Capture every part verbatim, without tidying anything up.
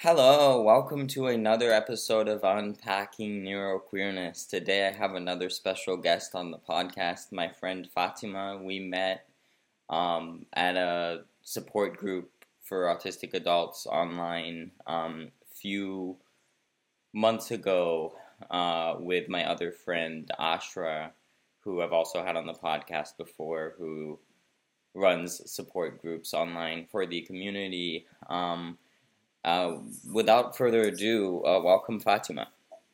Hello, welcome to another episode of Unpacking Neuroqueerness. Today I have another special guest on the podcast, my friend Fatima. We met um, at a support group for autistic adults online um, a few months ago uh, with my other friend Ashra, who I've also had on the podcast before, who runs support groups online for the community. Um, Uh, without further ado, uh, welcome Fatima.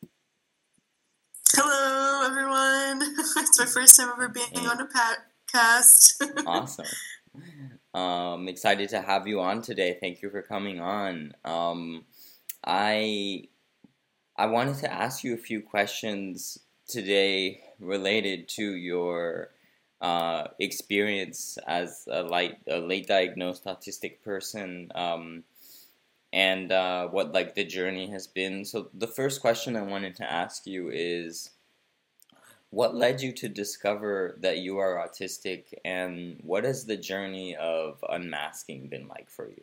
Hello, everyone. It's my first time ever being hey. on a podcast. Awesome. Um, excited to have you on today. Thank you for coming on. Um, I I wanted to ask you a few questions today related to your uh, experience as a late a late diagnosed autistic person. Um, and uh, what like the journey has been. So the first question I wanted to ask you is, what led you to discover that you are autistic, and what has the journey of unmasking been like for you?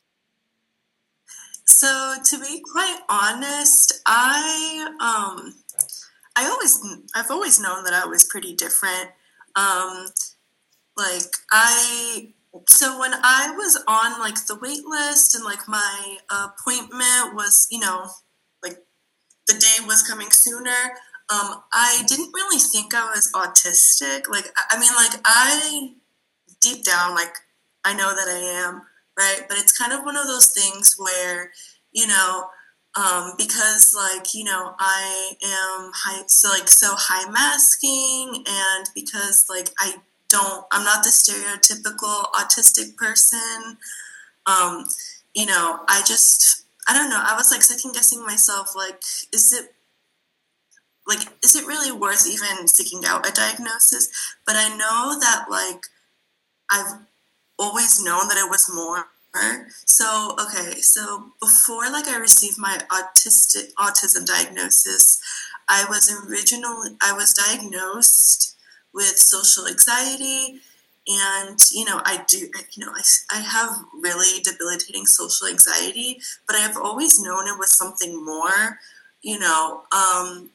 So to be quite honest, I um I always I've always known that I was pretty different. Um, like I. So when I was on, like, the wait list and, like, my appointment was, you know, like, the day was coming sooner, um, I didn't really think I was autistic. Like, I mean, like, I, deep down, like, I know that I am, right? But it's kind of one of those things where, you know, um, because, like, you know, I am high, so, like, so high masking, and because, like, I don't, I'm not the stereotypical autistic person. Um, you know, I just, I don't know. I was like second guessing myself. Like, is it, like, is it really worth even seeking out a diagnosis? But I know that, like, I've always known that it was more. So, okay, so before, like, I received my autistic autism diagnosis, I was originally, I was diagnosed with social anxiety, and, you know, I do, you know, I, I have really debilitating social anxiety, but I've always known it was something more, you know, um,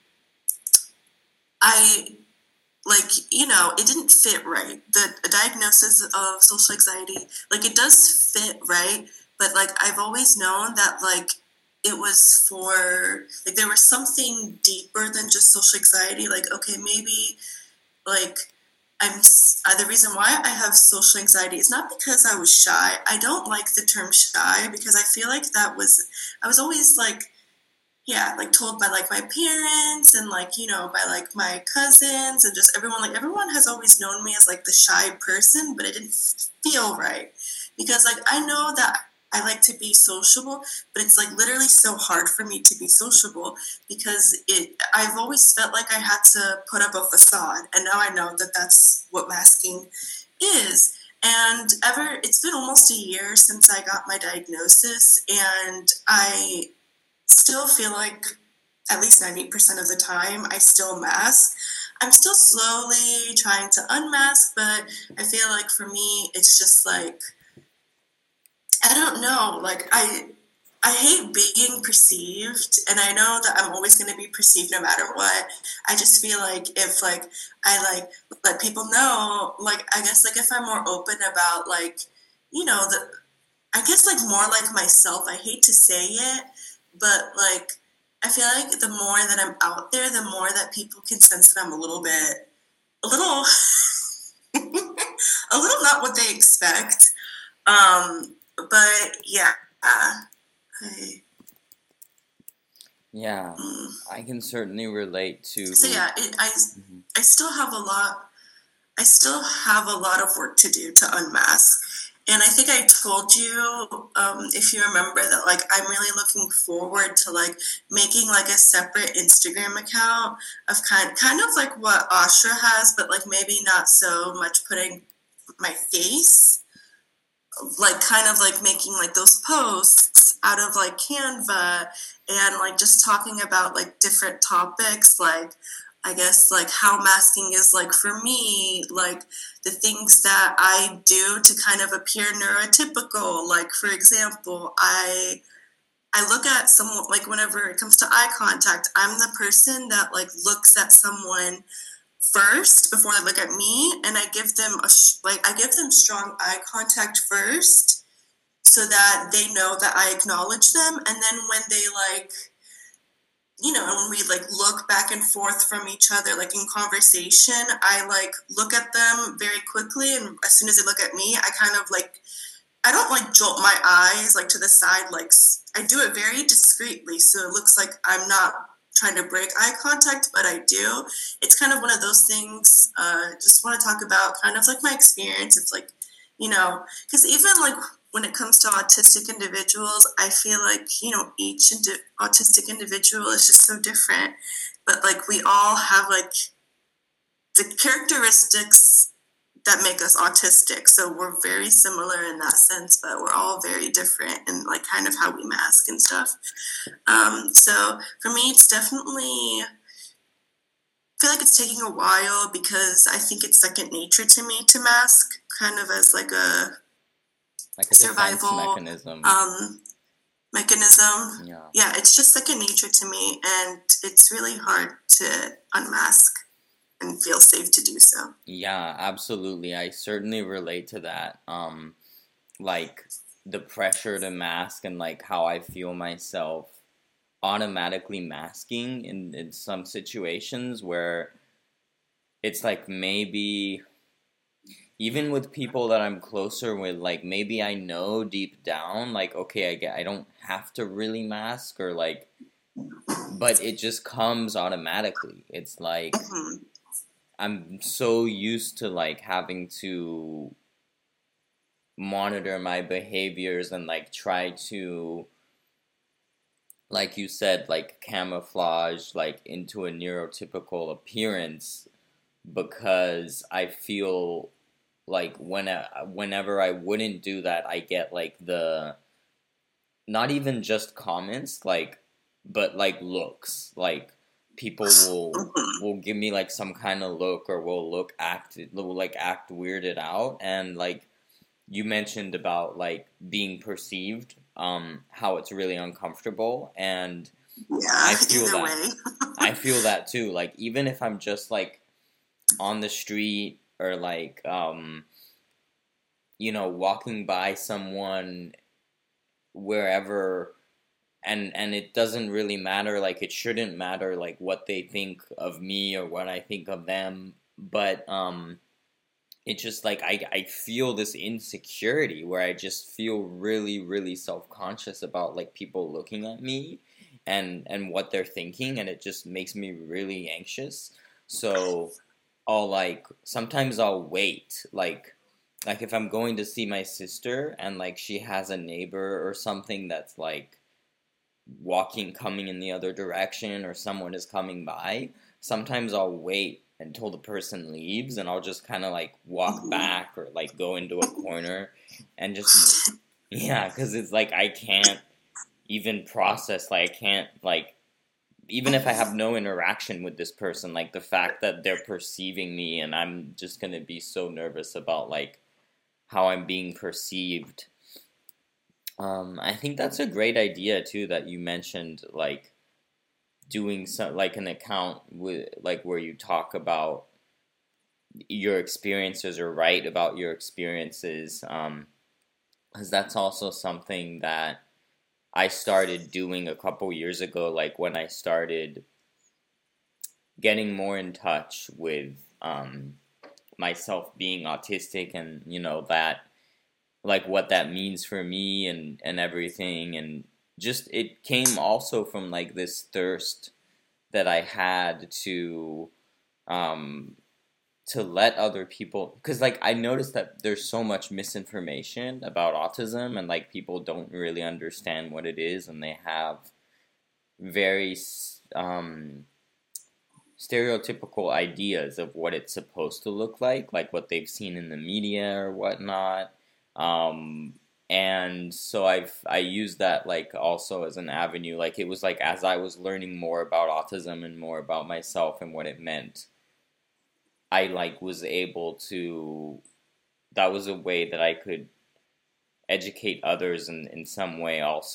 I, like, you know, it didn't fit right. The diagnosis of social anxiety, like, it does fit right, but, like, I've always known that, like, it was for, like, there was something deeper than just social anxiety. Like, okay, maybe, like, I'm, uh, the reason why I have social anxiety is not because I was shy. I don't like the term shy because I feel like that was, I was always, like, yeah, like, told by, like, my parents and, like, you know, by, like, my cousins and just everyone, like, everyone has always known me as, like, the shy person, but it didn't feel right because, like, I know that I like to be sociable, but it's, like, literally so hard for me to be sociable because it, I've always felt like I had to put up a facade, and now I know that that's what masking is. And ever, it's been almost a year since I got my diagnosis, and I still feel like at least ninety percent of the time I still mask. I'm still slowly trying to unmask, but I feel like for me, it's just like, I don't know, like, I I hate being perceived, and I know that I'm always going to be perceived no matter what. I just feel like if, like, I, like, let people know, like, I guess, like, if I'm more open about, like, you know, the, I guess, like, more like myself, I hate to say it, but, like, I feel like the more that I'm out there, the more that people can sense that I'm a little bit, a little, a little not what they expect. Um, but yeah, I, yeah, mm. I can certainly relate to. So yeah, it, I, mm-hmm. I still have a lot. I still have a lot of work to do to unmask. And I think I told you, um, if you remember, that, like, I'm really looking forward to, like, making, like, a separate Instagram account of kind, kind of like what Ashra has, but, like, maybe not so much putting my face, like, kind of, like, making, like, those posts out of, like, Canva and, like, just talking about, like, different topics, like, I guess, like, how masking is, like, for me, like, the things that I do to kind of appear neurotypical. Like, for example, I I look at someone, like whenever it comes to eye contact, I'm the person that like looks at someone first before they look at me, and I give them a sh- like I give them strong eye contact first, so that they know that I acknowledge them, and then when they like, you know, when we like look back and forth from each other, like in conversation, I like look at them very quickly, and as soon as they look at me, I kind of like, I don't like jolt my eyes like to the side, like I do it very discreetly, so it looks like I'm not trying to break eye contact, but I do. It's kind of one of those things. Uh, just want to talk about kind of like my experience. It's like, you know, because even like when it comes to autistic individuals, I feel like, you know, each indi- autistic individual is just so different, but like we all have like the characteristics that make us autistic. So we're very similar in that sense, but we're all very different in like kind of how we mask and stuff. Um, so for me, it's definitely, I feel like it's taking a while because I think it's second nature to me to mask, kind of as like a like a defense survival mechanism. um, mechanism. Yeah. Yeah, it's just second nature to me, and it's really hard to unmask and feel safe to do so. Yeah, absolutely. I certainly relate to that. Um, like the pressure to mask and like how I feel myself automatically masking in, in some situations where it's like maybe even with people that I'm closer with, like maybe I know deep down, like, okay, I get, I don't have to really mask or like, but it just comes automatically. It's like, Mm-hmm. I'm so used to like having to monitor my behaviors and like try to, like you said, like camouflage like into a neurotypical appearance because I feel like when I, whenever I wouldn't do that, I get like the not even just comments like but like looks like people will will give me like some kind of look or will look act will like act weirded out and like you mentioned about like being perceived um how it's really uncomfortable and Yeah, I feel either that way. I feel that too like even if I'm just like on the street or like um you know walking by someone wherever and and it doesn't really matter like it shouldn't matter like what they think of me or what I think of them but um it's just like I, I feel this insecurity where I just feel really really self-conscious about like people looking at me and and what they're thinking and it just makes me really anxious so I'll like sometimes I'll wait like like if I'm going to see my sister and like she has a neighbor or something that's like walking coming in the other direction or someone is coming by sometimes I'll wait until the person leaves and I'll just kind of like walk back or like go into a corner and just yeah because it's like I can't even process like I can't like even if I have no interaction with this person like the fact that they're perceiving me and I'm just gonna be so nervous about like how I'm being perceived. Um, I think that's a great idea too that you mentioned like doing some like an account with like where you talk about your experiences or write about your experiences um because that's also something that I started doing a couple years ago like when I started getting more in touch with um myself being autistic and you know that like what that means for me and and everything and just it came also from like this thirst that I had to um to let other people because like I noticed that there's so much misinformation about autism and like people don't really understand what it is and they have very um stereotypical ideas of what it's supposed to look like like what they've seen in the media or whatnot um and so I've I used that like also as an avenue like it was like as I was learning more about autism and more about myself and what it meant I like was able to that was a way that I could educate others in, in some way also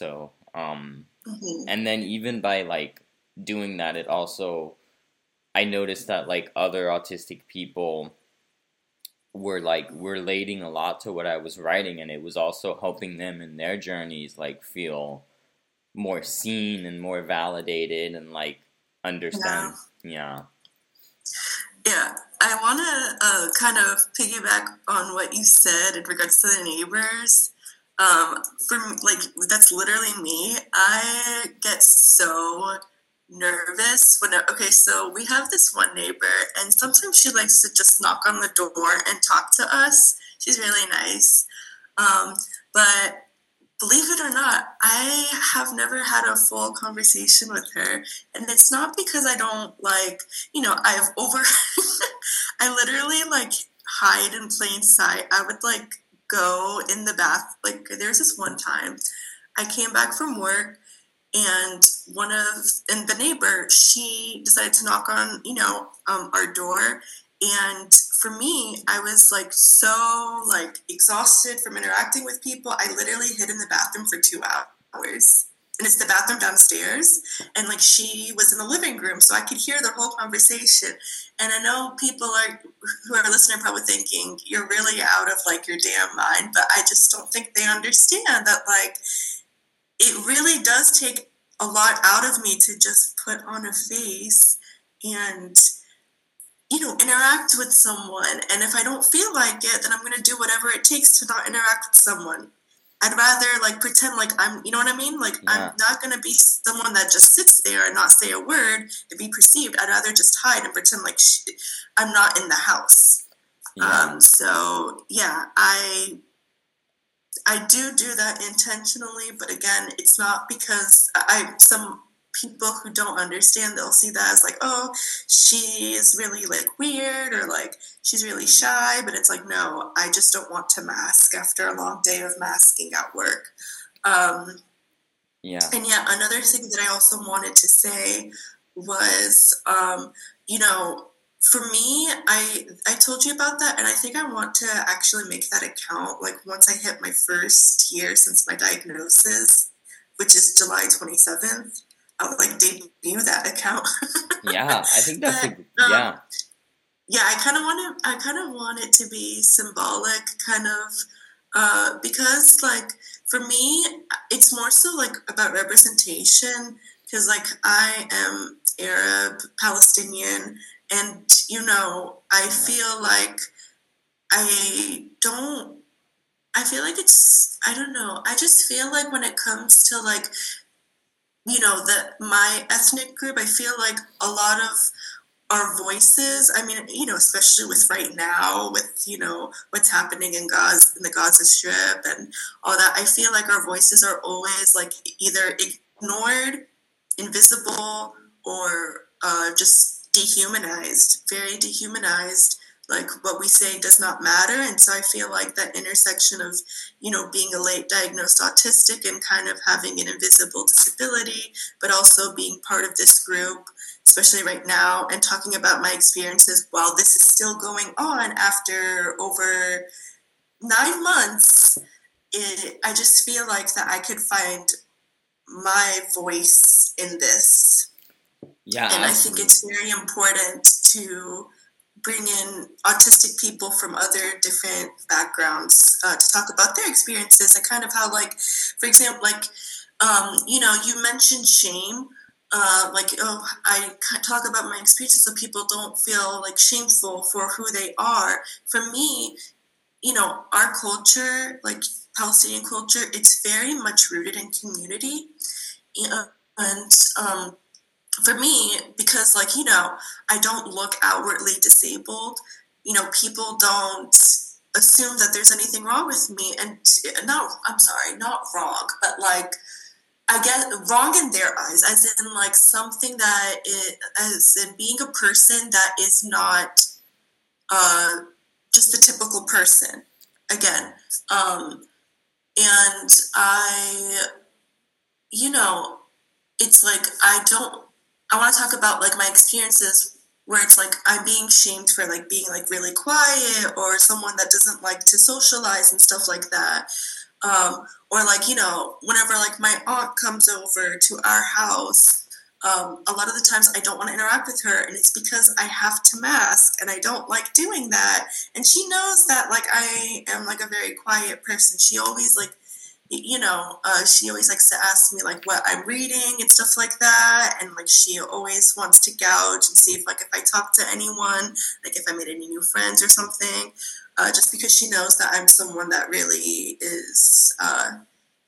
Um, Mm-hmm. and then even by like doing that, it also I noticed that like other autistic people were like relating a lot to what I was writing, and it was also helping them in their journeys like feel more seen and more validated and like Yeah. understand. Yeah. Yeah. I want to uh, kind of piggyback on what you said in regards to the neighbors. Um, for like, that's literally me. I get so nervous when, okay, so we have this one neighbor, and sometimes she likes to just knock on the door and talk to us. She's really nice. Um, but believe it or not, I have never had a full conversation with her. And it's not because I don't like, you know, I've over, I literally like hide in plain sight. I would like go in the bath. Like there's this one time I came back from work, and one of, and the neighbor, she decided to knock on, you know, um, our door. And for me, I was like so like exhausted from interacting with people. I literally hid in the bathroom for two hours. And it's the bathroom downstairs. And like she was in the living room, so I could hear their whole conversation. And I know people are who are listening probably thinking, you're really out of like your damn mind. But I just don't think they understand that like it really does take a lot out of me to just put on a face and, you know, interact with someone. And if I don't feel like it, then I'm going to do whatever it takes to not interact with someone. I'd rather like pretend like I'm, you know what I mean? Like Yeah. I'm not going to be someone that just sits there and not say a word to be perceived. I'd rather just hide and pretend like she, I'm not in the house. Yeah. Um, so yeah, I I do do that intentionally, but again, it's not because I some people who don't understand, they'll see that as like, oh, she is really like weird or like she's really shy, but it's like, no, I just don't want to mask after a long day of masking at work. Um, Yeah. and yeah, another thing that I also wanted to say was, um, you know, for me, I I told you about that, and I think I want to actually make that account. Like once I hit my first year since my diagnosis, which is July twenty seventh, I would like debut that account. Yeah. I think that's but a um, yeah. yeah, I kind of want to. I kind of want it to be symbolic, kind of, uh, because like for me, it's more so like about representation. Because like I am Arab, Palestinian, and you know, I Yeah. feel like I don't. I feel like it's. I don't know. I just feel like when it comes to like, you know, the my ethnic group, I feel like a lot of our voices, I mean, you know, especially with right now, with, you know, what's happening in Gaza, in the Gaza Strip and all that, I feel like our voices are always like either ignored, invisible, or uh, just dehumanized, very dehumanized. Like what we say does not matter. And so I feel like that intersection of, you know, being a late diagnosed autistic and kind of having an invisible disability, but also being part of this group, especially right now, and talking about my experiences while this is still going on after over nine months, it, I just feel like that I could find my voice in this. Yeah. And Absolutely. I think it's very important to bring in autistic people from other different backgrounds uh, to talk about their experiences and kind of how, like, for example, like, um, you know, you mentioned shame. Uh, like, oh, I talk about my experiences so people don't feel like shameful for who they are. For me, you know, our culture, like Palestinian culture, it's very much rooted in community. And um, for me, because like, you know, I don't look outwardly disabled, you know, people don't assume that there's anything wrong with me. And not, I'm sorry, not wrong, but like, I get wrong in their eyes, as in like something that it, as in being a person that is not uh, just a typical person. Again, um, and I, you know, it's like I don't. I want to talk about like my experiences where it's like I'm being shamed for like being like really quiet or someone that doesn't like to socialize and stuff like that. Um, or like, you know, whenever like my aunt comes over to our house, um, a lot of the times I don't want to interact with her, and it's because I have to mask, and I don't like doing that. And she knows that like I am like a very quiet person. She always like, you know, uh, she always likes to ask me like what I'm reading and stuff like that, and like she always wants to gouge and see if like if I talk to anyone, like if I made any new friends or something, uh, just because she knows that I'm someone that really is. Uh,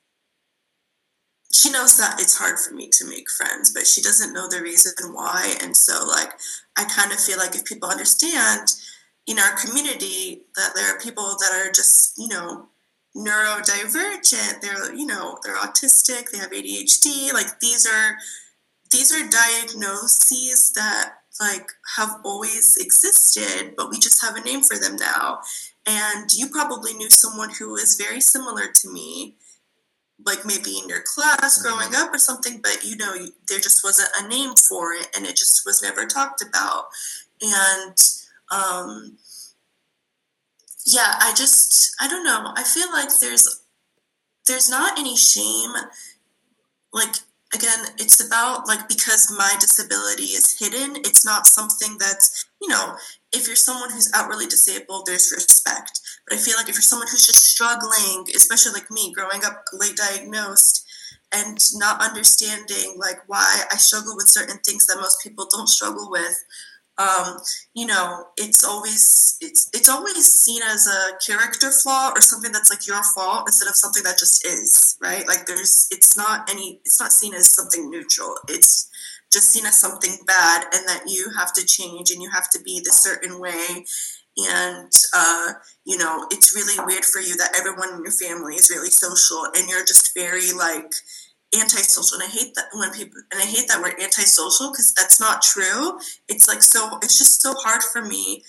she knows that it's hard for me to make friends, but she doesn't know the reason why, and so like I kind of feel like if people understand in our community that there are people that are just, you know, neurodivergent, they're, you know, they're autistic, they have A D H D, like these are these are diagnoses that like have always existed, but we just have a name for them now. And you probably knew someone who is very similar to me, like maybe in your class growing up or something, but you know, there just wasn't a name for it, and it just was never talked about. And um, yeah, I just, I don't know. I feel like there's, there's not any shame. Like, again, it's about like, because my disability is hidden, it's not something that's, you know, if you're someone who's outwardly disabled, there's respect. But I feel like if you're someone who's just struggling, especially like me, growing up late diagnosed and not understanding like why I struggle with certain things that most people don't struggle with, um, you know, it's always it's it's always seen as a character flaw or something that's like your fault instead of something that just is, right? Like there's it's not any it's not seen as something neutral. It's just seen as something bad, and that you have to change and you have to be this certain way. And uh, you know, it's really weird for you that everyone in your family is really social and you're just very like antisocial. And I hate that when people and I hate that word antisocial, because that's not true. It's like so it's just so hard for me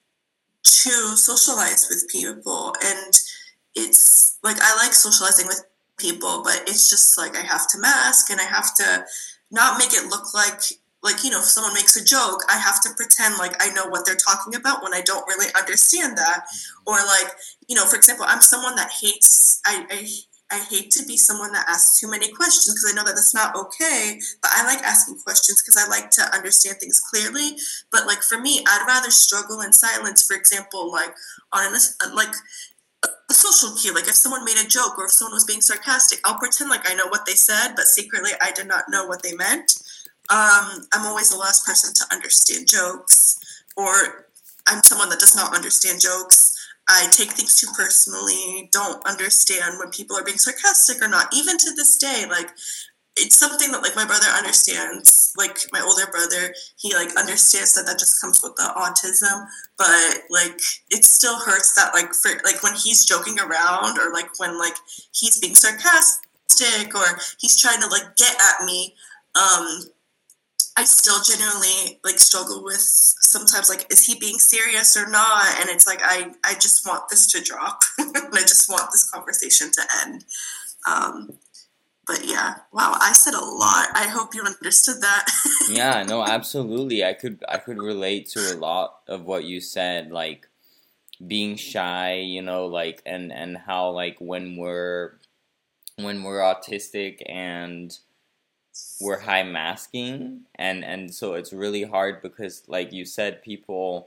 to socialize with people, and it's like I like socializing with people, but it's just like I have to mask and I have to not make it look like like, you know, if someone makes a joke, I have to pretend like I know what they're talking about when I don't really understand that. Or like, you know, for example, I'm someone that hates I, I I hate to be someone that asks too many questions, because I know that that's not okay, but I like asking questions because I like to understand things clearly. But like for me, I'd rather struggle in silence, for example, like on a, like a social cue, like if someone made a joke or if someone was being sarcastic, I'll pretend like I know what they said, but secretly I did not know what they meant. Um, I'm always the last person to understand jokes, or I'm someone that does not understand jokes. I take things too personally, don't understand when people are being sarcastic or not. Even to this day, like, it's something that, like, my brother understands. Like, my older brother, he, like, understands that that just comes with the autism. But, like, it still hurts that, like, for, like, when he's joking around or, like, when, like, he's being sarcastic or he's trying to, like, get at me, um... I still genuinely like struggle with sometimes like, is he being serious or not? And it's like, I, I just want this to drop and I just want this conversation to end. Um, but yeah, wow, I said a lot. I hope you understood that. Yeah, no, absolutely. I could I could relate to a lot of what you said, like being shy, you know, like and and how like when we're when we're autistic and we're high masking, and and so it's really hard because like you said, people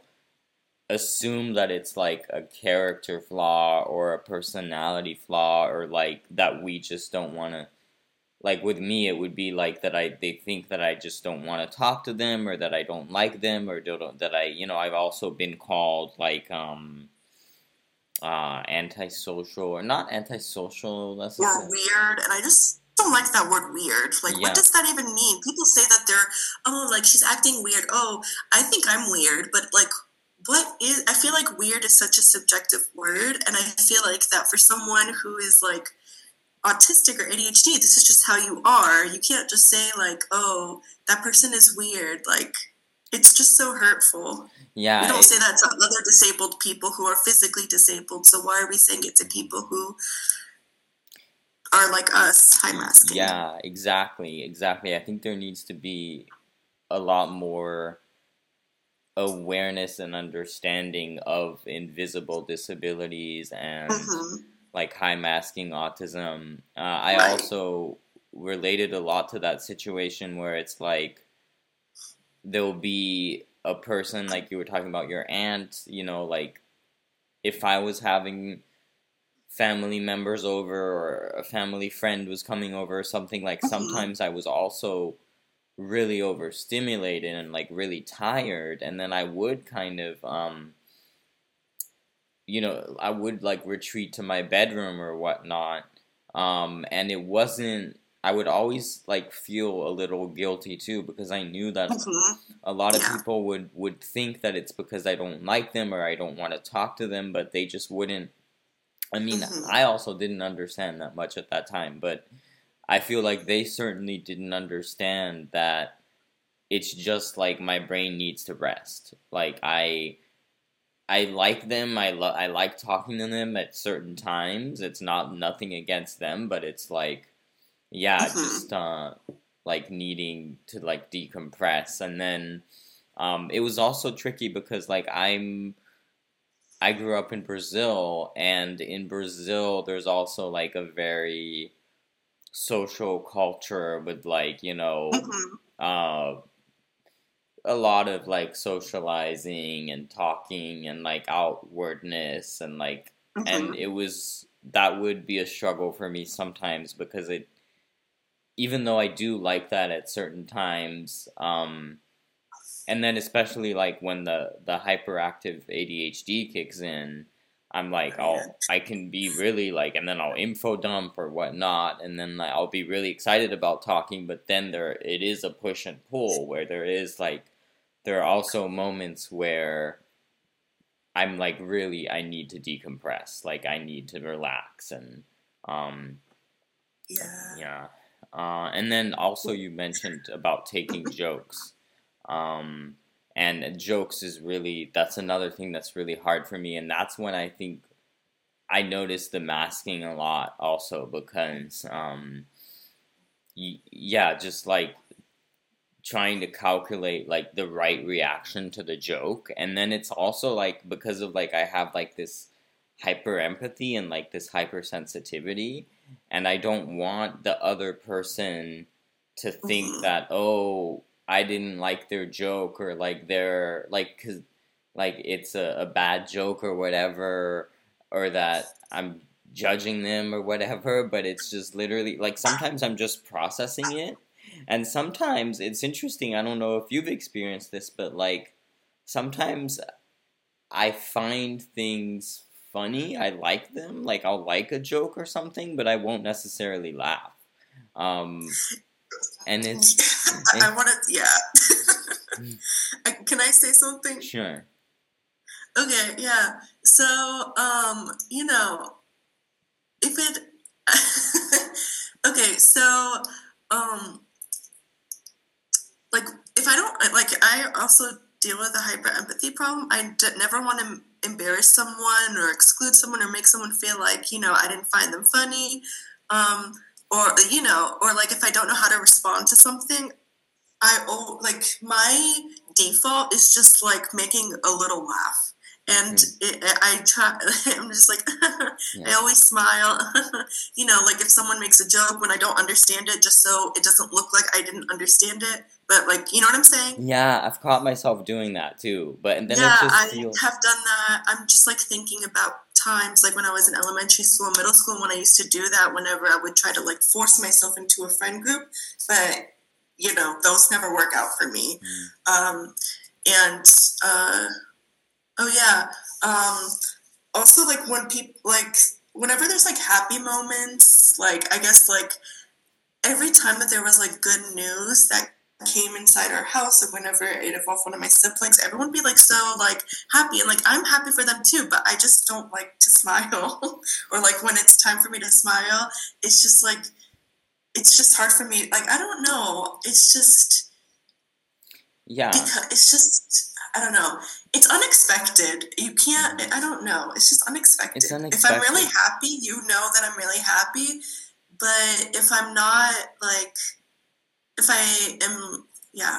assume that it's like a character flaw or a personality flaw, or like that we just don't want to, like with me it would be like that I they think that I just don't want to talk to them, or that I don't like them, or don't, that I, you know, I've also been called like um uh antisocial, or not antisocial necessarily. Or weird, and I just don't like that word weird. Like, Yeah. what does that even mean? People say that they're, oh, like she's acting weird. Oh, I think I'm weird, but like, what is, I feel like weird is such a subjective word, and I feel like that for someone who is like autistic or A D H D, this is just how you are. You can't just say like, oh, that person is weird. Like, it's just so hurtful. Yeah. We don't it, say that to other disabled people who are physically disabled, so why are we saying it to people who are like us, high masking? Yeah, exactly, exactly. I think there needs to be a lot more awareness and understanding of invisible disabilities, and Mm-hmm. like high masking autism. Uh, I Right. also related a lot to that situation where it's like there'll be a person like you were talking about your aunt, you know, like if I was having family members over or a family friend was coming over or something, like Mm-hmm. sometimes I was also really overstimulated and like really tired, and then I would kind of um you know, I would like retreat to my bedroom or whatnot. Um, and it wasn't, I would always like feel a little guilty too because I knew that Mm-hmm. a lot of Yeah. people would, would think that it's because I don't like them or I don't want to talk to them, but they just wouldn't. I mean, Mm-hmm. I also didn't understand that much at that time, but I feel like they certainly didn't understand that it's just like my brain needs to rest. Like, I I like them. I lo- I like talking to them at certain times. It's not nothing against them, but it's like yeah, Mm-hmm. just uh like needing to like decompress. And then um it was also tricky because like I'm I grew up in Brazil, and in Brazil there's also like a very social culture with like, you know, Mm-hmm. uh a lot of like socializing and talking and like outwardness and like and Mm-hmm. it was that would be a struggle for me sometimes because it even though I do like that at certain times um and then especially like when the the hyperactive A D H D kicks in, I'm like Yeah. I'll I can be really like and then I'll info dump or whatnot, and then like, I'll be really excited about talking, but then there it is a push and pull where there is like there are also moments where I'm like really I need to decompress, like I need to relax and um Yeah. yeah. Uh, and then also you mentioned about taking jokes. Um and jokes is really that's another thing that's really hard for me, and that's when I think I notice the masking a lot also because um y- yeah, just like trying to calculate like the right reaction to the joke, and then it's also like because of like I have like this hyper empathy and like this hypersensitivity, and I don't want the other person to think Mm-hmm. that oh I didn't like their joke or like they're like cuz like it's a, a bad joke or whatever, or that I'm judging them or whatever, but it's just literally like sometimes I'm just processing it. And sometimes it's interesting, I don't know if you've experienced this, but like sometimes I find things funny. I like them. Like I'll like a joke or something, but I won't necessarily laugh. Um, and it's I it's want to. Yeah. I- Can I say something? sure. Okay. Yeah. So, um, you know, if it. Okay. So, um, like if I don't like, I also deal with a hyper empathy problem. I d- never want to embarrass someone or exclude someone or make someone feel like you know I didn't find them funny, um, or you know, or like if I don't know how to respond to something, I oh like my default is just like making a little laugh, and Hmm. it, I try. I'm just like I Yeah. always smile, you know, like if someone makes a joke when I don't understand it, just so it doesn't look like I didn't understand it. But like, you know what I'm saying? Yeah, I've caught myself doing that too. But and then Yeah, it just I feel have done that. I'm just like thinking about times like when I was in elementary school, middle school, when I used to do that whenever I would try to like force myself into a friend group. But, you know, those never work out for me. mm, Um, and, uh, oh yeah. Um, also like when people, like, whenever there's like happy moments, like, I guess like every time that there was like good news that came inside our house or whenever it involved one of my siblings, everyone would be like so like happy and like I'm happy for them too, but I just don't like to smile. Or like when it's time for me to smile, it's just like it's just hard for me. Like I don't know. It's just yeah, because it's just I don't know. It's unexpected. You can't mhm. I don't know. It's just It's unexpected. If I'm really unexpected. happy, you know that I'm really happy. But if I'm not, like if I am, yeah.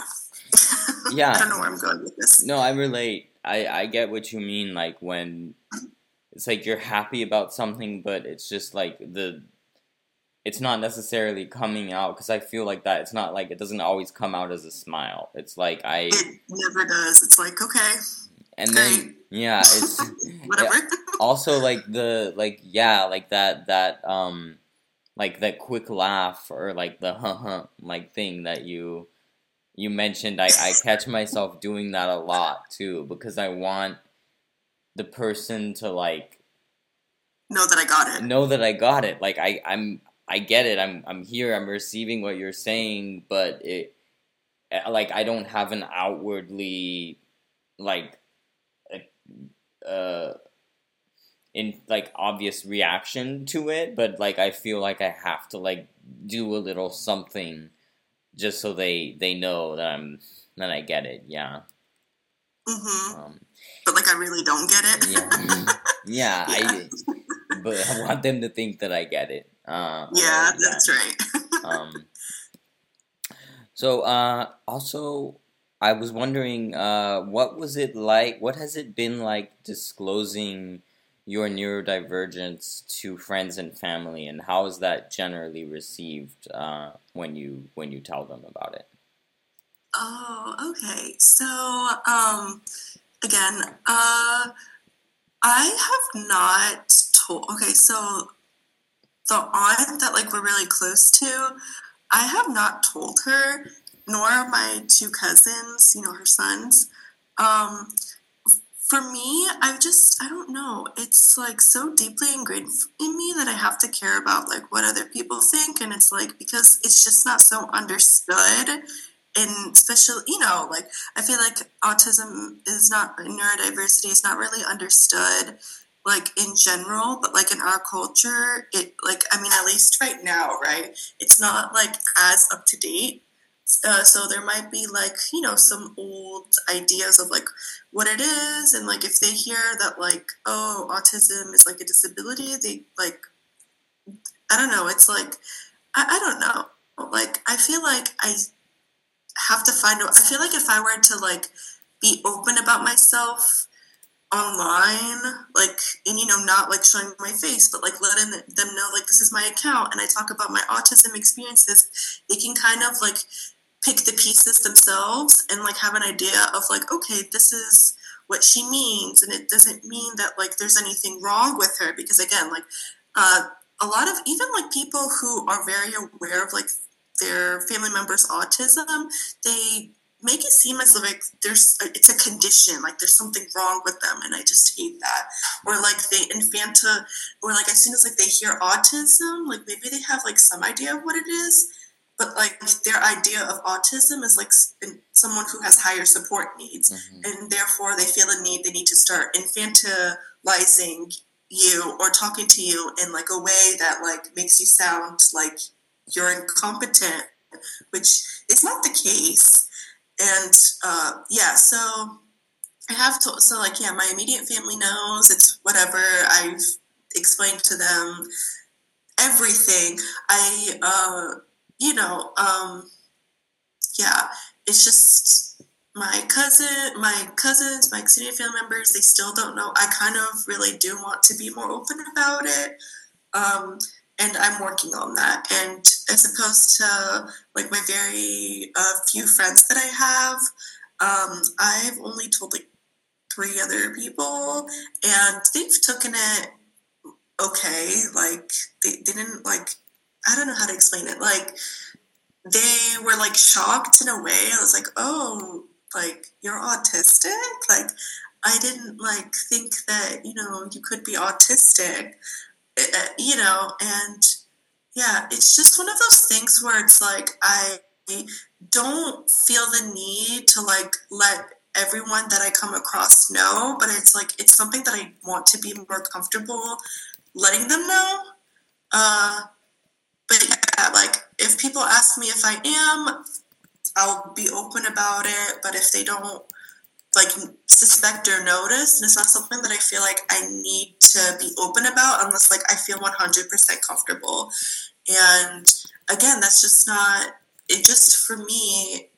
I Yeah, don't know where I'm going with this. no, I relate. I I get what you mean. Like when it's like you're happy about something, but it's just like the it's not necessarily coming out, because I feel like that it's not like it doesn't always come out as a smile. It's like I It never does. It's like, okay, and great, then yeah, it's whatever. yeah, also like the like yeah, like that that um like that quick laugh, or like the huh huh like thing that you you mentioned. I I catch myself doing that a lot too, because I want the person to like Know that I got it. know that I got it. Like I I'm I get it. I'm I'm here. I'm receiving what you're saying, but it like I don't have an outwardly like uh in like obvious reaction to it, but like I feel like I have to like do a little something just so they they know that I'm that I get it. Yeah. Mm-hmm. Um, but like I really don't get it. yeah. yeah. yeah. I. But I want them to think that I get it. Uh, yeah, uh, that's yeah. right. um. So uh, also, I was wondering, uh, what was it like? What has it been like disclosing your neurodivergence to friends and family, and how is that generally received uh, when you when you tell them about it? Oh, okay. So, um, again, uh, I have not told. Okay, so the aunt that like we're really close to, I have not told her, nor my two cousins. You know, her sons. Um, For me, I've just, I don't know. It's like so deeply ingrained in me that I have to care about like what other people think. And it's like, because it's just not so understood. And especially, you know, like I feel like autism is not, neurodiversity is not really understood like in general, but like in our culture, it like, I mean, at least right now, right? It's not like as up to date. Uh, so there might be like, you know, some old ideas of like what it is, and like if they hear that like, oh, autism is like a disability, they like, I don't know, it's like, I, I don't know, like I feel like I have to find out. I feel like if I were to like be open about myself online, like, and you know, not like showing my face, but like letting them know like this is my account and I talk about my autism experiences, they can kind of like pick the pieces themselves and like have an idea of like, okay, this is what she means, and it doesn't mean that like there's anything wrong with her, because again, like uh, a lot of even like people who are very aware of like their family members' autism, they make it seem as if like there's a, it's a condition, like there's something wrong with them, and I just hate that. Or like they infanta, or like as soon as like they hear autism, like maybe they have like some idea of what it is, but like their idea of autism is like someone who has higher support needs, mm-hmm. and therefore they feel the need, they need to start infantilizing you or talking to you in like a way that like makes you sound like you're incompetent, which is not the case. And uh, yeah, so I have to, so like, yeah, my immediate family knows, it's whatever, I've explained to them everything. I, uh, you know, um, yeah, it's just my cousin, my cousins, my extended family members, they still don't know. I kind of really do want to be more open about it. Um, and I'm working on that. And as opposed to like my very uh, few friends that I have, um, I've only told like three other people, and they've taken it okay. Like they, they didn't like, I don't know how to explain it. Like they were like shocked in a way. I was like, oh, like you're autistic? Like I didn't like think that, you know, you could be autistic, uh, you know, and yeah, it's just one of those things where it's like, I don't feel the need to like let everyone that I come across know, but it's like, it's something that I want to be more comfortable letting them know. Uh, but yeah, like if people ask me if I am, I'll be open about it. But if they don't like suspect or notice, and it's not something that I feel like I need to be open about unless like I feel one hundred percent comfortable. And again, that's just not, it just for me,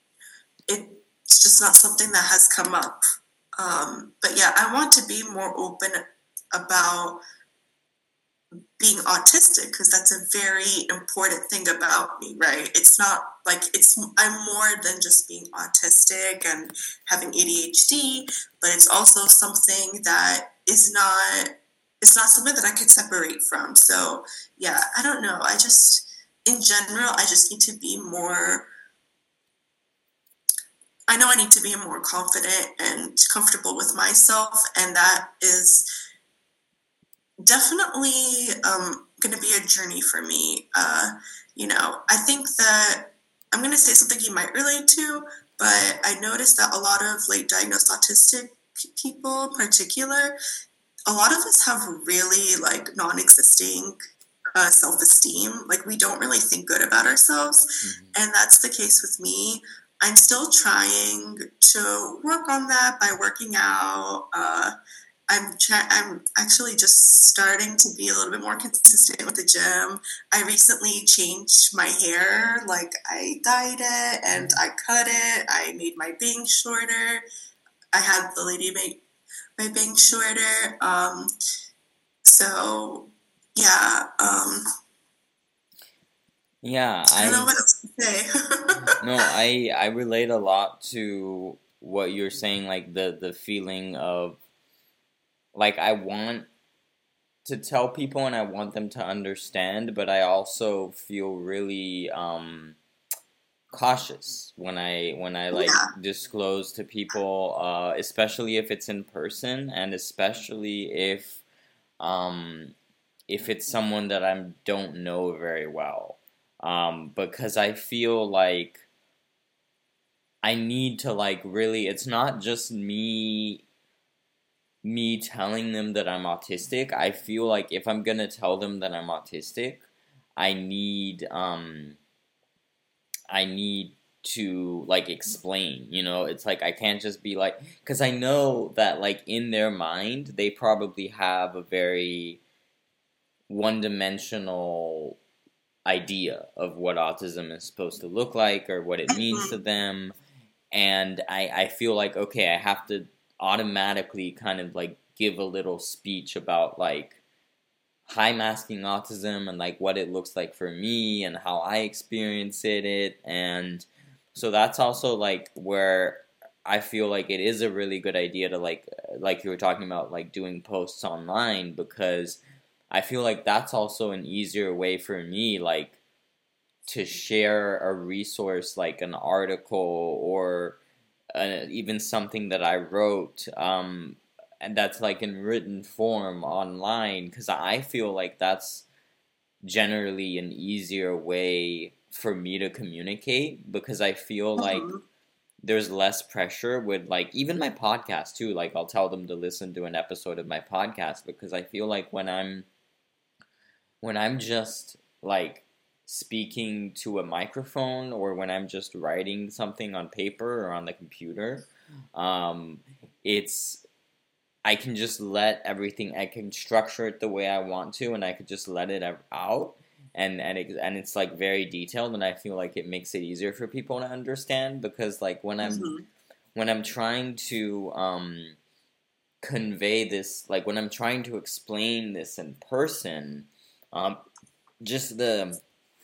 it's just not something that has come up. Um, but yeah, I want to be more open about being autistic, because that's a very important thing about me, right? It's not like it's I'm more than just being autistic and having A D H D, but it's also something that is not it's not something that I could separate from. So yeah, I don't know. I just in general, I just need to be more I know I need to be more confident and comfortable with myself, and that is definitely um, going to be a journey for me. Uh, you know, I think that I'm going to say something you might relate to, but I noticed that a lot of late diagnosed autistic people in particular, a lot of us have really like non-existing uh, self-esteem. Like we don't really think good about ourselves. Mm-hmm. And that's the case with me. I'm still trying to work on that by working out. Uh, I'm try- I'm actually just starting to be a little bit more consistent with the gym. I recently changed my hair. Like I dyed it and I cut it. I made my bangs shorter. I had the lady make my bangs shorter. Um, so yeah. Um, yeah, I don't know what else to say. No, I I relate a lot to what you're saying. Like the the feeling of like I want to tell people and I want them to understand, but I also feel really um, cautious when I when I like Yeah. disclose to people, uh, especially if it's in person, and especially if um, if it's someone that I don't know very well, um, because I feel like I need to like really. It's not just me. me telling them that I'm autistic. I feel like if I'm gonna tell them that I'm autistic, I need um I need to like explain, you know? It's like I can't just be like, cuz I know that like in their mind they probably have a very one-dimensional idea of what autism is supposed to look like or what it means to them, and I I feel like okay, I have to automatically kind of like give a little speech about like high masking autism and like what it looks like for me and how I experience it. And so that's also like where I feel like it is a really good idea to like like you were talking about like doing posts online, because I feel like that's also an easier way for me like to share a resource like an article or uh, even something that I wrote, um, and that's like in written form online, because I feel like that's generally an easier way for me to communicate, because I feel like Mm-hmm. there's less pressure with like even my podcast too. Like I'll tell them to listen to an episode of my podcast, because I feel like when I'm when I'm just like speaking to a microphone or when I'm just writing something on paper or on the computer, um, it's I can just let everything. I can structure it the way I want to, and I could just let it out, and and it, and it's like very detailed, and I feel like it makes it easier for people to understand, because like when I'm Mm-hmm. when I'm trying to um, convey this, like when I'm trying to explain this in person, um, just the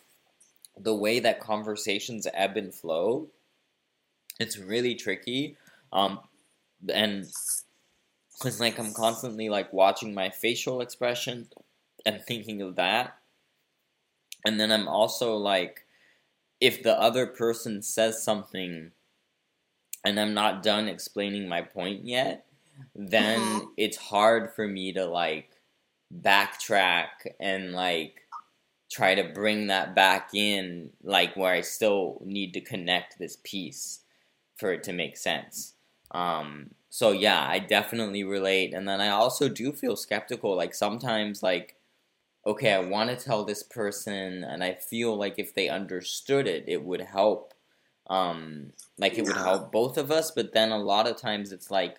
the way that conversations ebb and flow, it's really tricky. Um, and it's like I'm constantly like watching my facial expression and thinking of that. And then I'm also like, if the other person says something and I'm not done explaining my point yet, then Mm-hmm. it's hard for me to like backtrack and like try to bring that back in, like where I still need to connect this piece for it to make sense. Um, so yeah, I definitely relate, and then I also do feel skeptical. Like sometimes, like okay, I want to tell this person, and I feel like if they understood it, it would help. Um, like it would Yeah. help both of us. But then a lot of times, it's like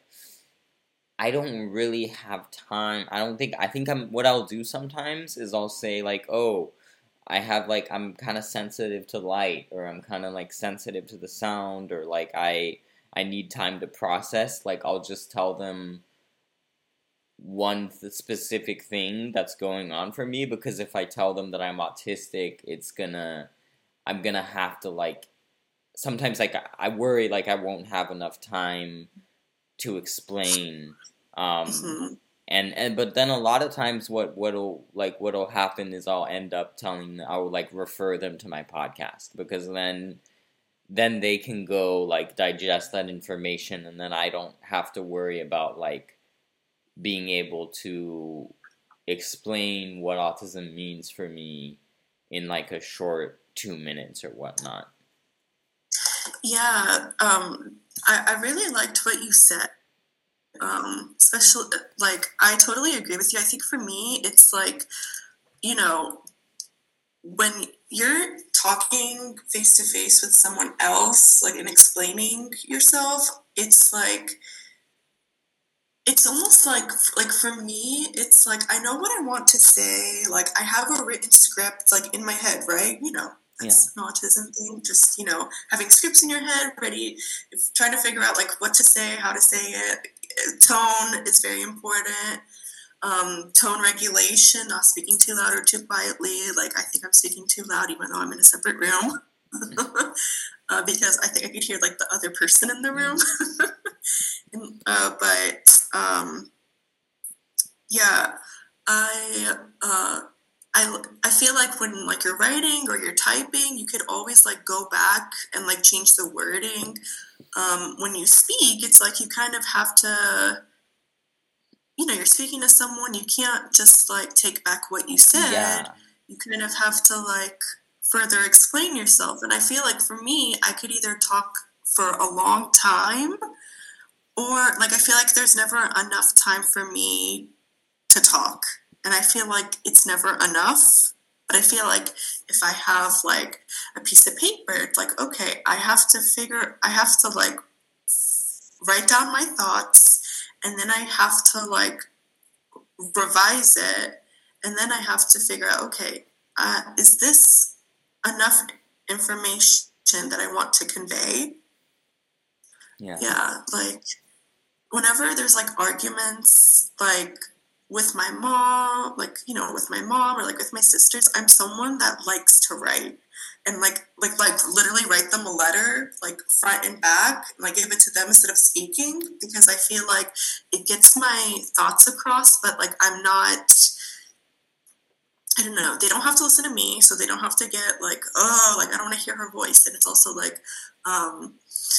I don't really have time. I don't think. I think I'm. What I'll do sometimes is I'll say like, oh, I have like I'm kind of sensitive to light, or I'm kind of like sensitive to the sound, or like I I need time to process. Like I'll just tell them one th- specific thing that's going on for me, because if I tell them that I'm autistic, it's gonna I'm gonna have to like sometimes like I, I worry like I won't have enough time to explain um Mm-hmm. and and but then a lot of times what what'll like what'll happen is I'll end up telling I'll like refer them to my podcast, because then then they can go like digest that information, and then I don't have to worry about like being able to explain what autism means for me in like a short two minutes or whatnot. Yeah, um, I, I really liked what you said. Um, especially, like, I totally agree with you. I think for me, it's like, you know, when you're talking face to face with someone else, like, and explaining yourself, it's like, it's almost like, like for me, it's like, I know what I want to say. Like, I have a written script, like, in my head, right? You know, that's yeah. an autism thing. Just, you know, having scripts in your head, ready, trying to figure out, like, what to say, how to say it. Tone is very important. Um, tone regulation, not speaking too loud or too quietly. Like, I think I'm speaking too loud, even though I'm in a separate room. uh, because I think I could hear, like, the other person in the room. and, uh, but, um, yeah, I, uh, I, I feel like when, like, you're writing or you're typing, you could always, like, go back and, like, change the wording. Um, when you speak, it's like you kind of have to, you know, you're speaking to someone, you can't just, like, take back what you said. Yeah. You kind of have to, like, further explain yourself. And I feel like for me, I could either talk for a long time, or, like, I feel like there's never enough time for me to talk. And I feel like it's never enough. But I feel like if I have, like, a piece of paper, it's like, okay, I have to figure, I have to, like, write down my thoughts, and then I have to, like, revise it, and then I have to figure out, okay, uh, is this enough information that I want to convey? Yeah. Yeah, like, whenever there's, like, arguments, like, with my mom, like, you know, with my mom or, like, with my sisters, I'm someone that likes to write. And, like, like, like, literally write them a letter, like, front and back, and, like, give it to them instead of speaking, because I feel like it gets my thoughts across, but, like, I'm not, I don't know, they don't have to listen to me, so they don't have to get, like, oh, like, I don't want to hear her voice. And it's also, like, um,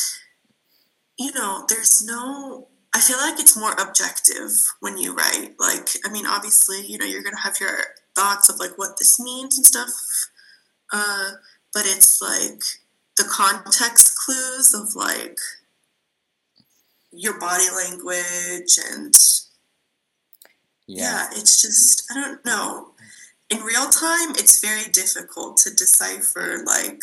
you know, there's no, I feel like it's more objective when you write. Like, I mean, obviously, you know, you're going to have your thoughts of, like, what this means and stuff, uh, but it's, like, the context clues of, like, your body language and, yeah. yeah, it's just, I don't know. In real time, it's very difficult to decipher, like,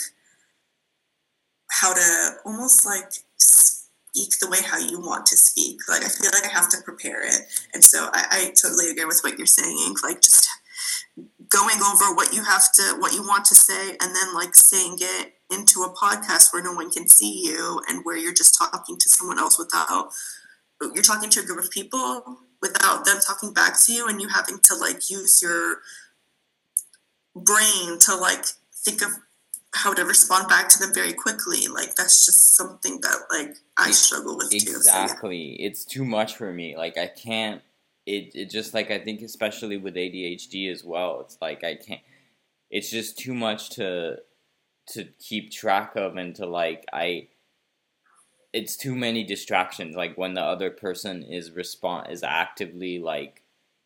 how to almost, like, speak the way how you want to speak. Like, I feel like I have to prepare it. And so I, I totally agree with what you're saying. Like, just going over what you have to, what you want to say, and then, like, saying it into a podcast where no one can see you, and where you're just talking to someone else without, you're talking to a group of people without them talking back to you, and you having to, like, use your brain to, like, think of how to respond back to them very quickly. Like, that's just something that, like, I struggle with exactly. too. Exactly. So, yeah. It's too much for me. Like, I can't, it, it just, like, I think especially with A D H D as well, it's like, I can't, it's just too much to, to keep track of, and to, like, I, it's too many distractions. Like, when the other person is respond, is actively, like,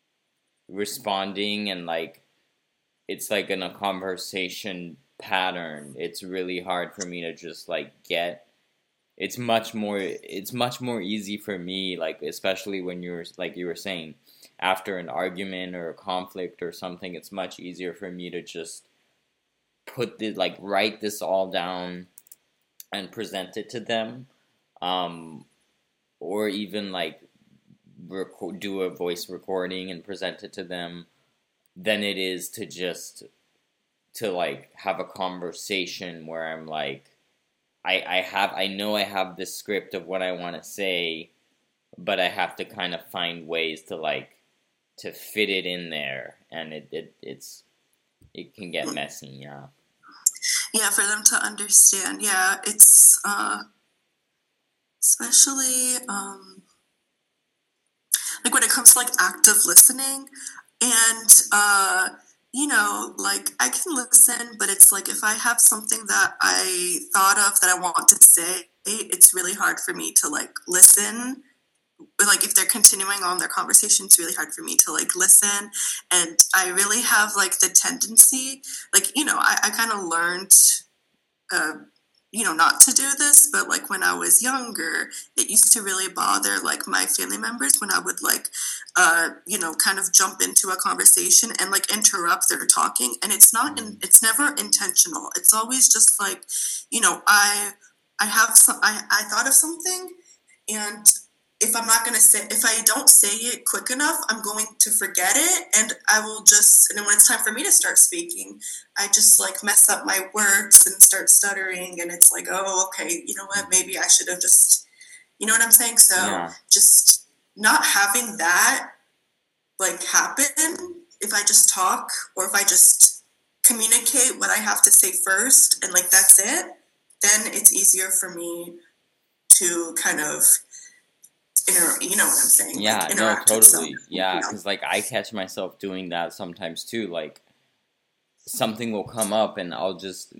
responding, and, like, it's, like, in a conversation pattern, it's really hard for me to just, like, get, it's much more, it's much more easy for me, like, especially when you're, like you were saying, after an argument or a conflict or something, it's much easier for me to just put the, like, write this all down and present it to them, um, or even, like, record, do a voice recording and present it to them, than it is to just to, like, have a conversation where I'm, like, I, I have, I know I have this script of what I want to say, but I have to kind of find ways to, like, to fit it in there, and it, it it's it can get messy. Yeah. Yeah, for them to understand. Yeah, it's uh, especially um, like when it comes to like active listening, and uh, you know, like I can listen, but it's like if I have something that I thought of that I want to say, it's really hard for me to like listen. Like if they're continuing on their conversation, it's really hard for me to like listen. And I really have like the tendency, like, you know, I, I kind of learned, uh, you know, not to do this, but like when I was younger, it used to really bother like my family members when I would like, uh, you know, kind of jump into a conversation and like interrupt their talking. And it's not, in, it's never intentional. It's always just like, you know, I, I have some, I, I thought of something, and if I'm not going to say, if I don't say it quick enough, I'm going to forget it. And I will just, and then when it's time for me to start speaking, I just like mess up my words and start stuttering. And it's like, oh, okay, you know what? Maybe I should have just, you know what I'm saying? So Yeah. just not having that like happen, if I just talk or if I just communicate what I have to say first and like that's it, then it's easier for me to kind of, Inter- you know what I'm saying? Yeah, like, no, totally. Some, yeah, you know? because like I catch myself doing that sometimes too. Like something will come up, and I'll just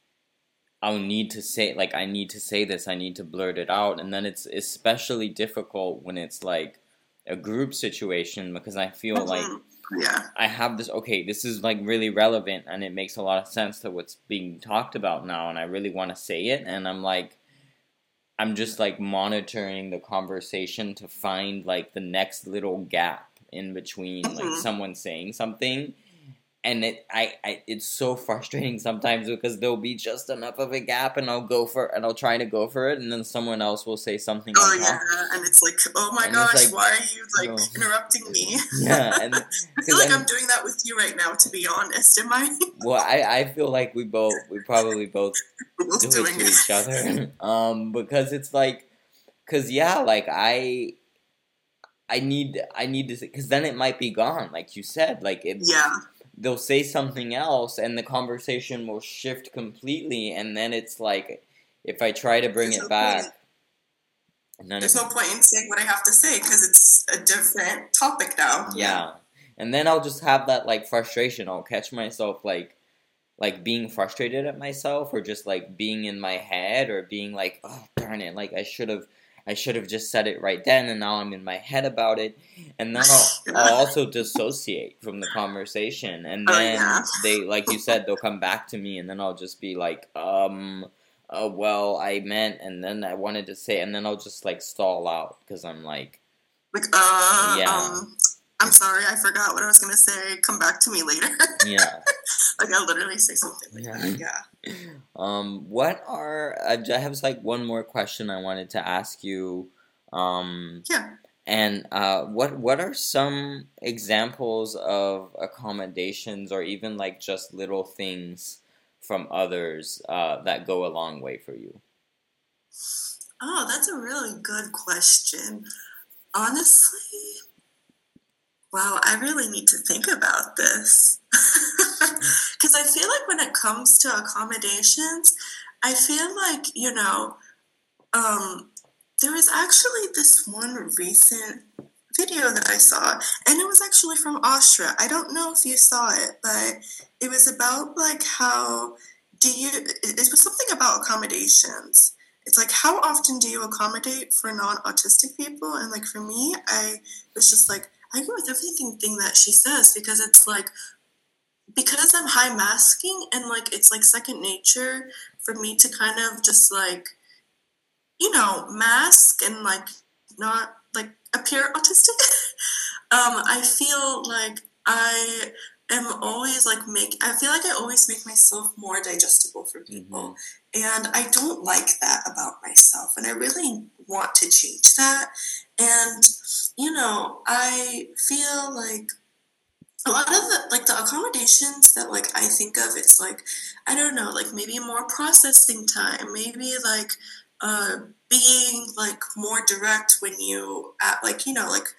I'll need to say like I need to say this. I need to blurt it out, and then it's especially difficult when it's like a group situation because I feel mm-hmm. like yeah. I have this. Okay, this is like really relevant, and it makes a lot of sense to what's being talked about now, and I really want to say it, and I'm like. I'm just like monitoring the conversation to find like the next little gap in between mm-hmm. like someone saying something, and it I, I it's so frustrating sometimes because there'll be just enough of a gap, and I'll go for and I'll try to go for it, and then someone else will say something. Oh yeah, and it's like, oh my and gosh, like, why are you like oh. interrupting me? Yeah, and I feel like I'm, I'm doing that with you right now. To be honest, am I? Well, I, I feel like we both we probably both We're both do doing it to it. each other, um, because it's like, cause yeah, like I. I need I need to because then it might be gone, like you said. Like it, yeah, they'll say something else, and the conversation will shift completely. And then it's like, if I try to bring There's it no back, point. none There's of no point in saying what I have to say because it's a different topic now. yeah. yeah, and then I'll just have that like frustration. I'll catch myself like like being frustrated at myself, or just like being in my head, or being like, oh darn it, like I should have. I should have just said it right then, and now I'm in my head about it. And then I'll, I'll also dissociate from the conversation. And then oh, yeah. they, like you said, they'll come back to me, and then I'll just be like, um, uh, well, I meant, and then I wanted to say, and then I'll just like stall out, because I'm like, like, uh, yeah. um, I'm sorry, I forgot what I was going to say. Come back to me later. Yeah. Like, I'll literally say something like yeah. that, yeah. Um, what are, I have like one more question I wanted to ask you. Um, yeah. And uh, what what are some examples of accommodations, or even like just little things from others uh, that go a long way for you? Oh, that's a really good question. Honestly, wow, I really need to think about this. Because I feel like when it comes to accommodations, I feel like, you know, um, there was actually this one recent video that I saw, and it was actually from Austria. I don't know if you saw it, but it was about like how do you, it was something about accommodations. It's like, how often do you accommodate for non-autistic people? And like for me, I was just like, I agree with everything thing that she says, because it's like, because I'm high masking and like it's like second nature for me to kind of just like, you know, mask and like not like appear autistic. um, I feel like I am always like make. I feel like I always make myself more digestible for people, mm-hmm. and I don't like that about myself, and I really want to change that. And you know, I feel like a lot of the like the accommodations that like I think of, it's like, I don't know, like maybe more processing time, maybe like uh being like more direct when you at like, you know, like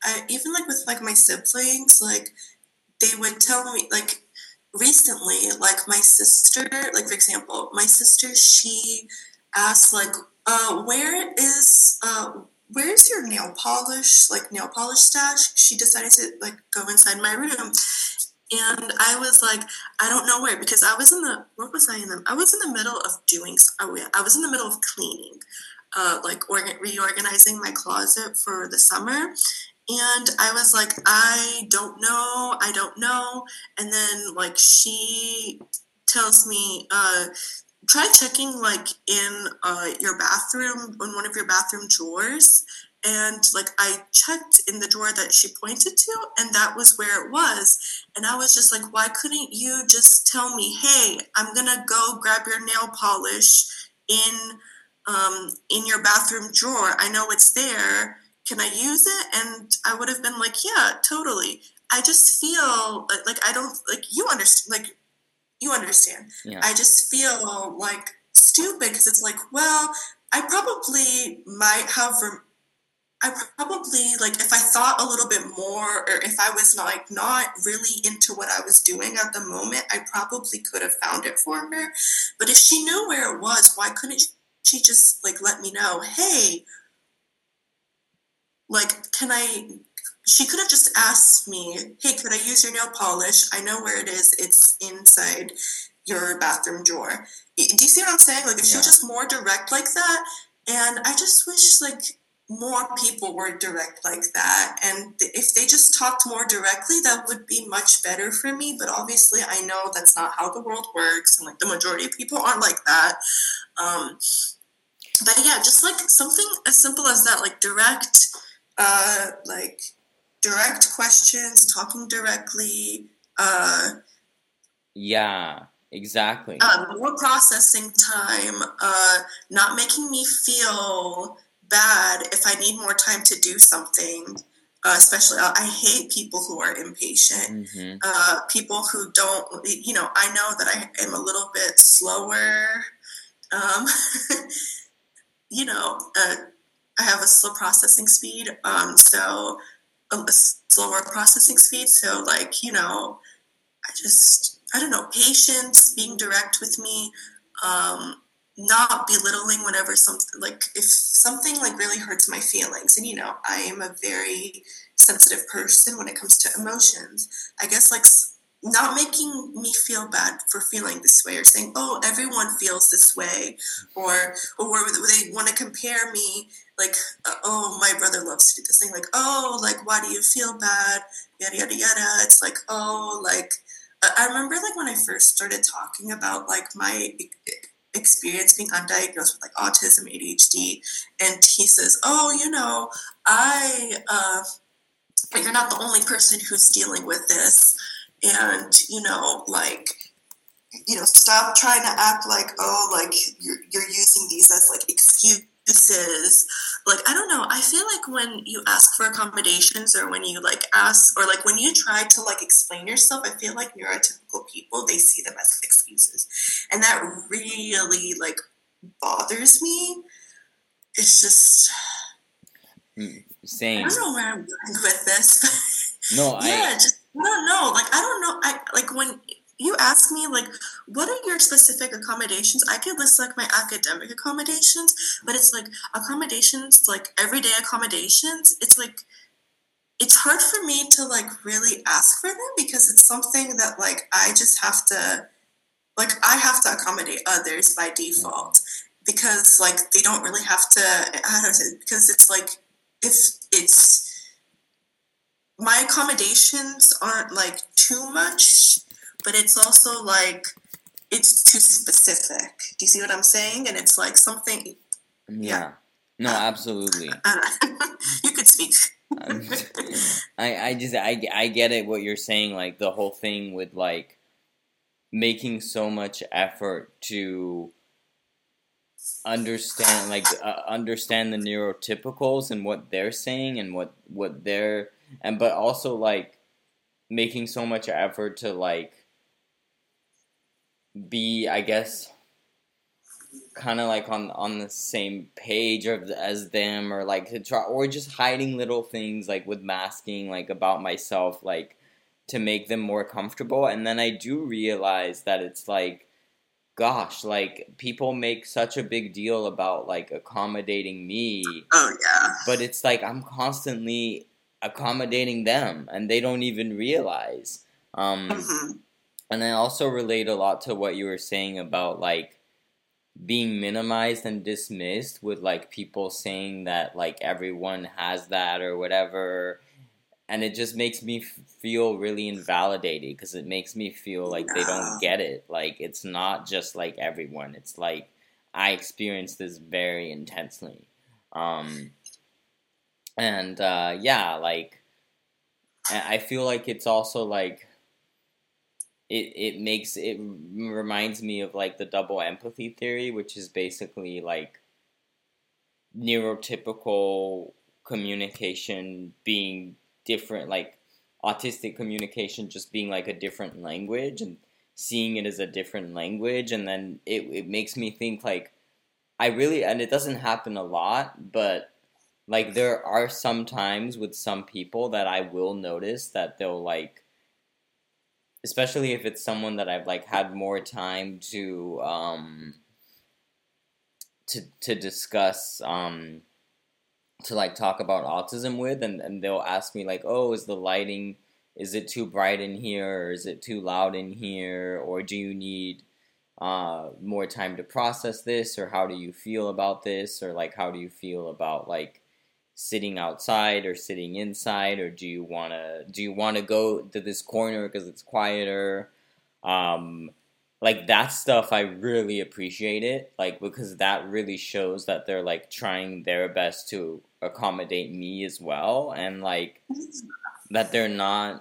I even like with like my siblings, like they would tell me like recently, like my sister, like for example, my sister, she asked like, uh, where is uh where's your nail polish, like nail polish stash? She decided to like go inside my room. And I was like, I don't know where, because I was in the, what was I in the, I was in the middle of doing, oh yeah, I was in the middle of cleaning, uh, like organ, reorganizing my closet for the summer. And I was like, I don't know, I don't know. And then like she tells me, uh, try checking like in uh, your bathroom, in one of your bathroom drawers. And like I checked in the drawer that she pointed to, and that was where it was. And I was just like, why couldn't you just tell me, hey, I'm gonna go grab your nail polish in um, in your bathroom drawer. I know it's there. Can I use it? And I would have been like, yeah, totally. I just feel like I don't like you understand. Like you understand. Yeah. I just feel like stupid because it's like, well, I probably might have. Rem- I probably like if I thought a little bit more, or if I was like not really into what I was doing at the moment, I probably could have found it for her. But if she knew where it was, why couldn't she just like let me know? Hey, like, can I? She could have just asked me, hey, could I use your nail polish? I know where it is. It's inside your bathroom drawer. Do you see what I'm saying? Like, if she was just more direct like that, and I just wish, like, more people were direct like that. And if they just talked more directly, that would be much better for me. But obviously, I know that's not how the world works. And, like, the majority of people aren't like that. Um, but, yeah, just, like, something as simple as that, like, direct, uh, like... direct questions, talking directly. Uh, yeah, exactly. Uh, more processing time, uh, not making me feel bad if I need more time to do something. Uh, especially, uh, I hate people who are impatient. Mm-hmm. Uh, people who don't, you know, I know that I am a little bit slower. Um, you know, uh, I have a slow processing speed. Um, so... a slower processing speed. So, like, you know, I just, I don't know, patience, being direct with me, um, not belittling whenever something, like, if something, like, really hurts my feelings. And, you know, I am a very sensitive person when it comes to emotions. I guess, like, not making me feel bad for feeling this way, or saying, oh, everyone feels this way, or or they want to compare me, like, uh, oh, my brother loves to do this thing, like, oh, like, why do you feel bad, yada, yada, yada. It's like, oh, like, I remember, like, when I first started talking about, like, my experience being undiagnosed with, like, autism, A D H D, and he says, oh, you know, I, uh, you're not the only person who's dealing with this. And, you know, like, you know, stop trying to act like, oh, like, you're, you're using these as, like, excuses. Like, I don't know. I feel like when you ask for accommodations, or when you, like, ask, or, like, when you try to, like, explain yourself, I feel like neurotypical people, they see them as excuses. And that really, like, bothers me. It's just... Same. I don't know where I'm going with this. No, yeah, I... just... I don't know. Like, I don't know. I like when you ask me, like, what are your specific accommodations? I could list, like, my academic accommodations, but it's, like, accommodations, like, everyday accommodations. It's, like, it's hard for me to, like, really ask for them, because it's something that, like, I just have to, like, I have to accommodate others by default, because, like, they don't really have to, I don't know, because it's, like, if it's, my accommodations aren't, like, too much, but it's also, like, it's too specific. Do you see what I'm saying? And it's, like, something... Yeah. yeah. No, uh, absolutely. You could speak. I, I just, I, I get it, what you're saying, like, the whole thing with, like, making so much effort to understand, like, uh, understand the neurotypicals and what they're saying, and what, what they're... And but also, like, making so much effort to, like, be, I guess, kind of like on on the same page of, as them, or like to try, or just hiding little things like with masking like about myself, like to make them more comfortable. And then I do realize that it's like, gosh, like people make such a big deal about like accommodating me. Oh yeah. But it's like I'm constantly accommodating them and they don't even realize. Um Mm-hmm. and I also relate a lot to what you were saying about like being minimized and dismissed, with like people saying that like everyone has that or whatever. And it just makes me f- feel really invalidated, because it makes me feel like they don't Yeah. get it. Like it's not just like everyone. It's like I experienced this very intensely. Um, and uh, yeah, like I feel like it's also like it, it makes it reminds me of like the double empathy theory, which is basically like neurotypical communication being different, like autistic communication just being like a different language, and seeing it as a different language. And then it, it makes me think like I really, and it doesn't happen a lot, but like there are some times with some people that I will notice that they'll like, especially if it's someone that I've like had more time to um to to discuss, um to like talk about autism with, and, and they'll ask me like, oh, is the lighting, is it too bright in here, or is it too loud in here, or do you need uh more time to process this, or how do you feel about this, or like how do you feel about like sitting outside or sitting inside, or do you want to do you want to go to this corner because it's quieter. um like that stuff, I really appreciate it, like because that really shows that they're like trying their best to accommodate me as well, and like that they're not,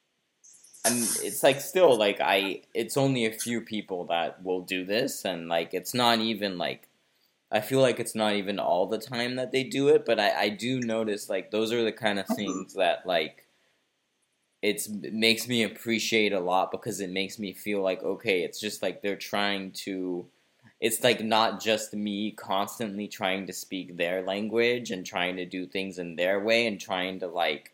and it's like still like I it's only a few people that will do this, and like it's not even like, I feel like it's not even all the time that they do it, but I, I do notice like those are the kind of things that like it's it makes me appreciate a lot, because it makes me feel like, okay, it's just like they're trying to, it's like not just me constantly trying to speak their language and trying to do things in their way and trying to like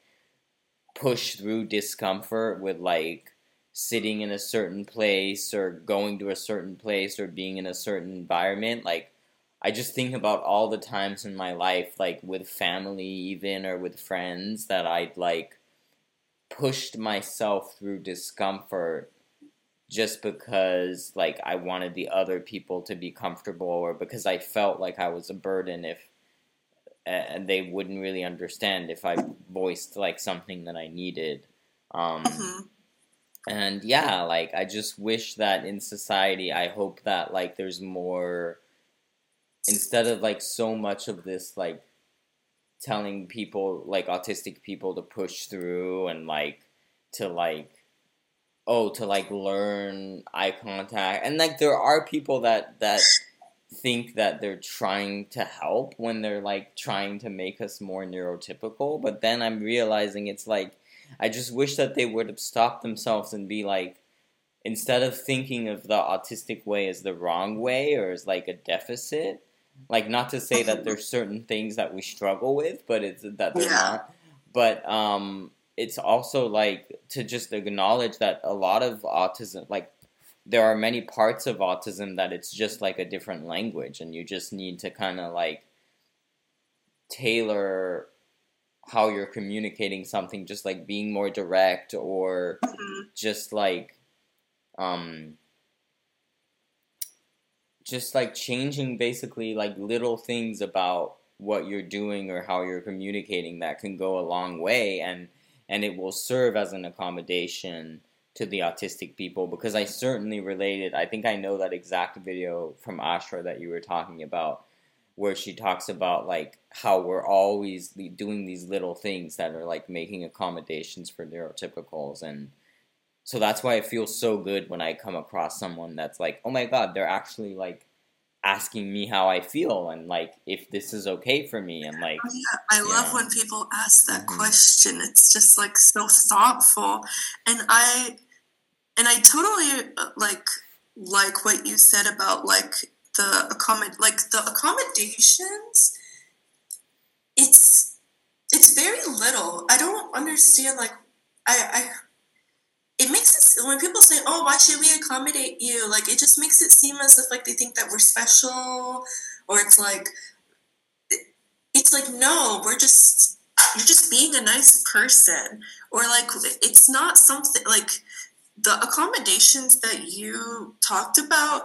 push through discomfort with like sitting in a certain place or going to a certain place or being in a certain environment. Like I just think about all the times in my life, like with family even, or with friends, that I'd like pushed myself through discomfort just because like I wanted the other people to be comfortable, or because I felt like I was a burden if, and they wouldn't really understand if I voiced like something that I needed. Um, Mm-hmm. and yeah, like I just wish that in society, I hope that like there's more, instead of like so much of this like telling people, like autistic people, to push through and like to like, oh, to like learn eye contact. And like there are people that that think that they're trying to help when they're like trying to make us more neurotypical, but then I'm realizing it's like I just wish that they would have stopped themselves and be like, instead of thinking of the autistic way as the wrong way or as like a deficit, like not to say that there's certain things that we struggle with, but it's that they're Yeah. not, but um it's also like to just acknowledge that a lot of autism, like there are many parts of autism that it's just like a different language, and you just need to kind of like tailor how you're communicating something, just like being more direct, or Mm-hmm. just like um just like changing basically like little things about what you're doing or how you're communicating that can go a long way, and and it will serve as an accommodation to the autistic people. Because I certainly related, I think I know that exact video from Ashra that you were talking about, where she talks about like how we're always doing these little things that are like making accommodations for neurotypicals. And so that's why it feels so good when I come across someone that's like, oh my god, they're actually like asking me how I feel, and like if this is okay for me, and like, Oh, yeah. I love yeah. when people ask that Mhm. question. It's just like so thoughtful, and I and I totally uh, like like what you said about like the accommod like the accommodations, it's it's very little. I don't understand. Like, I, I it makes it when people say, "Oh, why should we accommodate you?" Like, it just makes it seem as if like they think that we're special, or it's like it's like no, we're just you're just being a nice person, or like it's not something like the accommodations that you talked about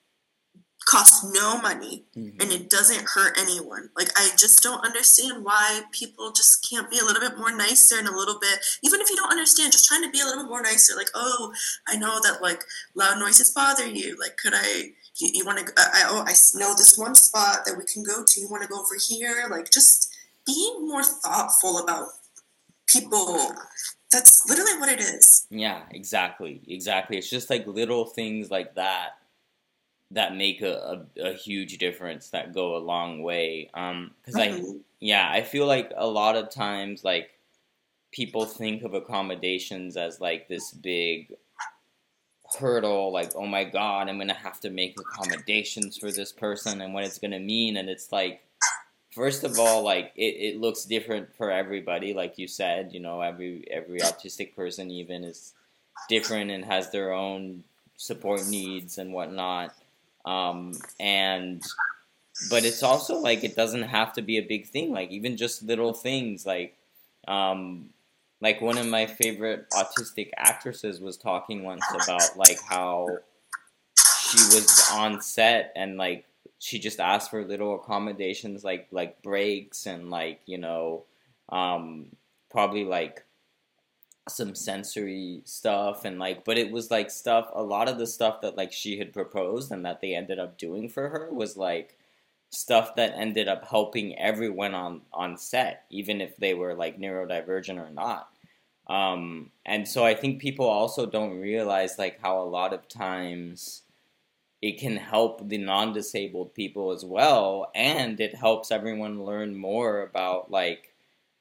cost no money, mm-hmm. and it doesn't hurt anyone. Like, I just don't understand why people just can't be a little bit more nicer and a little bit, even if you don't understand, just trying to be a little bit more nicer. Like, oh, I know that like loud noises bother you. Like, could I, you, you want to, I, oh, I know this one spot that we can go to. You want to go over here? Like, just being more thoughtful about people. That's literally what it is. Yeah, exactly. Exactly. It's just like little things like that that make a, a, a huge difference, that go a long way. Um, cause mm-hmm. I, yeah, I feel like a lot of times, like, people think of accommodations as like this big hurdle, like, oh my God, I'm gonna have to make accommodations for this person and what it's gonna mean. And it's like, first of all, like, it, it looks different for everybody, like you said, you know, every, every autistic person even is different and has their own support needs and whatnot. Um, and, but it's also like, it doesn't have to be a big thing, like even just little things, like, um, like one of my favorite autistic actresses was talking once about like how she was on set and like, she just asked for little accommodations, like, like breaks and like, you know, um, probably like some sensory stuff and like, but it was like stuff, a lot of the stuff that like she had proposed and that they ended up doing for her was like stuff that ended up helping everyone on, on set, even if they were like neurodivergent or not. Um, and so I think people also don't realize like how a lot of times it can help the non-disabled people as well, and it helps everyone learn more about like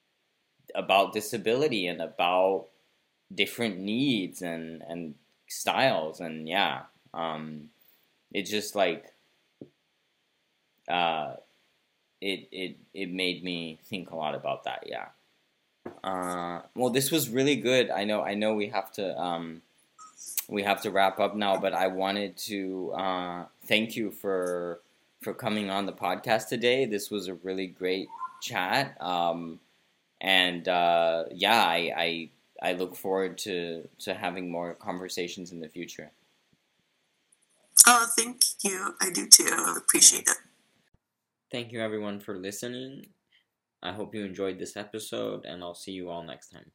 about disability and about different needs and, and styles. And yeah, um, it just like, uh, it, it, it made me think a lot about that. Yeah. Uh, well, this was really good. I know, I know we have to, um, we have to wrap up now, but I wanted to, uh, thank you for, for coming on the podcast today. This was a really great chat. Um, and, uh, yeah, I, I, I look forward to, to having more conversations in the future. Oh, thank you. I do too. I appreciate it. Thank you everyone for listening. I hope you enjoyed this episode, and I'll see you all next time.